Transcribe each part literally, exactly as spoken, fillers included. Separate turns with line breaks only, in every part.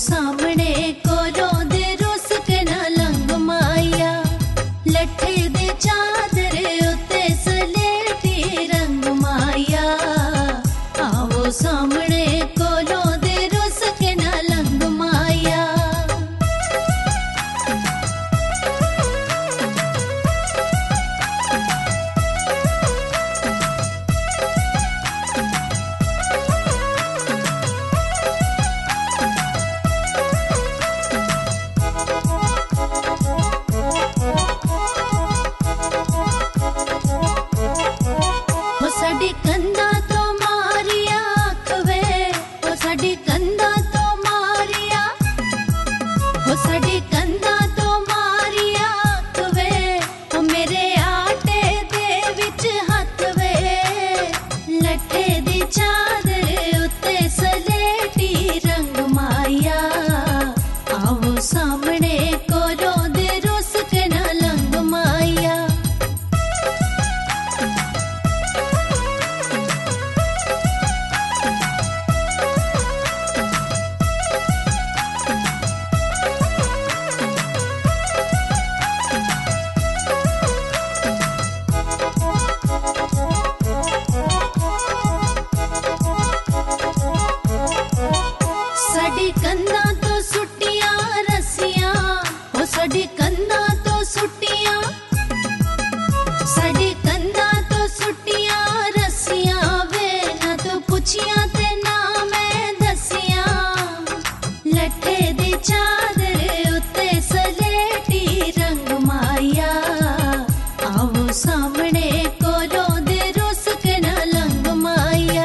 सामने कोलों दे रुस के ना लंग माया लट्ठे दे चादरे उत्ते सलेटी रंग माया आवो सामने कोलों दे रुस के ना लंग माया। साडी कंधा तो मारिया खवे ओ साडी कंधा तो मारिया ओ साडी कंधा तो मारिया खवे ओ मेरे आटे दे विच हथ वे लट्ठे दी चादर उत्ते सलेटी रंग माया आवो सामने कोलों दे रुस के ना लंग माया। साडी कंधा तो सुटिया रस्सियां ओ साडी कंधा तो सुटिया साडी कंधा तो सुटिया रस्सियां वे ना तो पुछिया ते ना मैं दसिया लट्ठे दी चादर उत्ते सलेटी रंग माया आवो सामने कोलों दे रुस के ना लंग माया।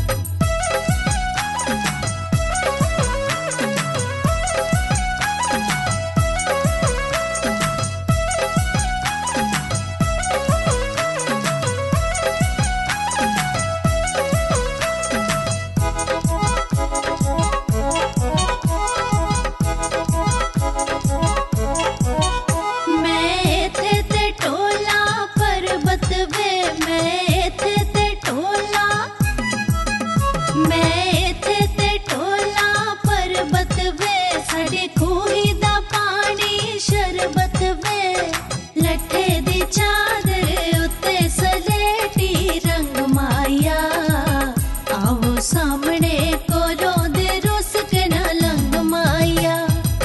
मैं थे ते टोला पर्वत वे मैं थे ते टोला मैं थे ते टोला पर्वत वे साडे खूही दा पानी शरबत वे लट्ठे दी चादर उत्ते सलेटी रंग माया आवो सामने कोलों दे रुस के ना लंग माया।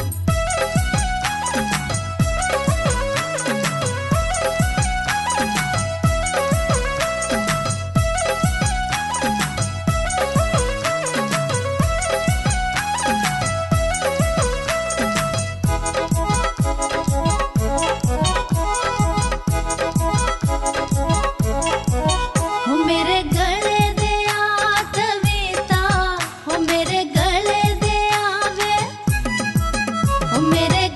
ओ मेरे गले दे आ कविता ओ मेरे गले दे आवे ओ मेरे